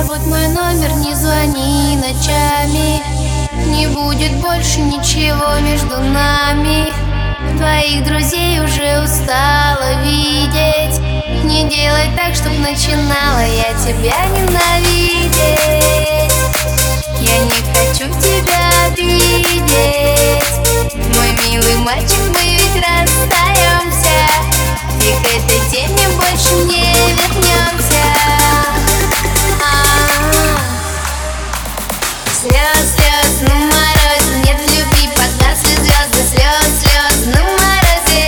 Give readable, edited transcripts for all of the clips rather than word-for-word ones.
Забудь мой номер, не звони ночами. Не будет больше ничего между нами. Твоих друзей уже устала видеть. Не делай так, чтоб начинала я тебя ненавидеть. Я не хочу тебя обидеть. Мой милый мальчик, мы ведь расстаемся, и к этой теме больше не вернемся. Слез, слез на морозе, нет любви, погасли звезды. Слез, слез на морозе.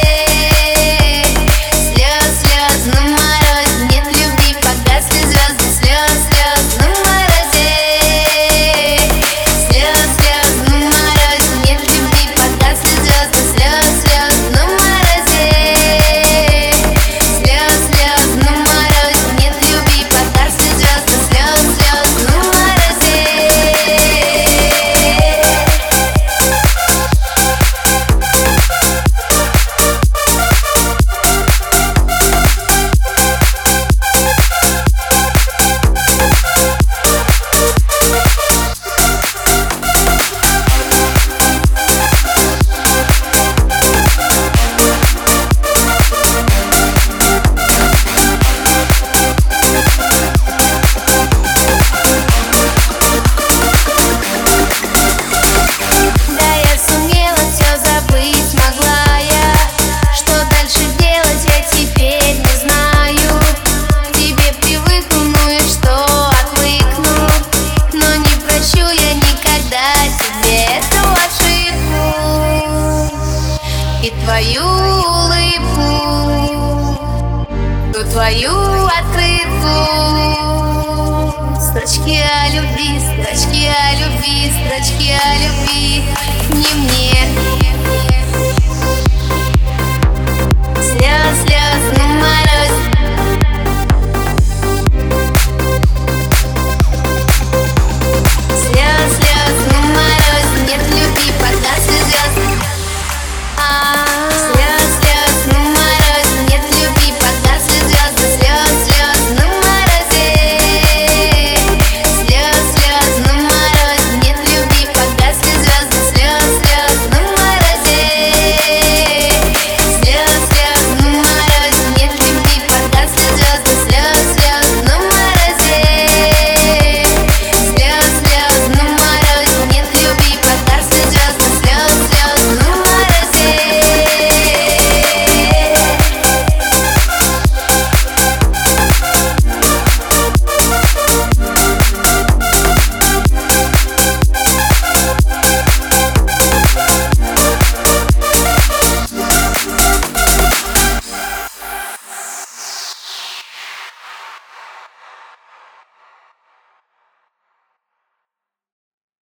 Слез, слез на морозе, нет любви, погасли звезды. Слез, слез на морозе. Слез, слез на морозе, нет любви, погасли звезды. Слез, слез на морозе. Слез, слез на морозе, нет любви, погасли звезды. Слез, слез на морозе. И твою улыбку, ту твою открытку. Строчки о любви, строчки о любви, строчки о любви. Не мне.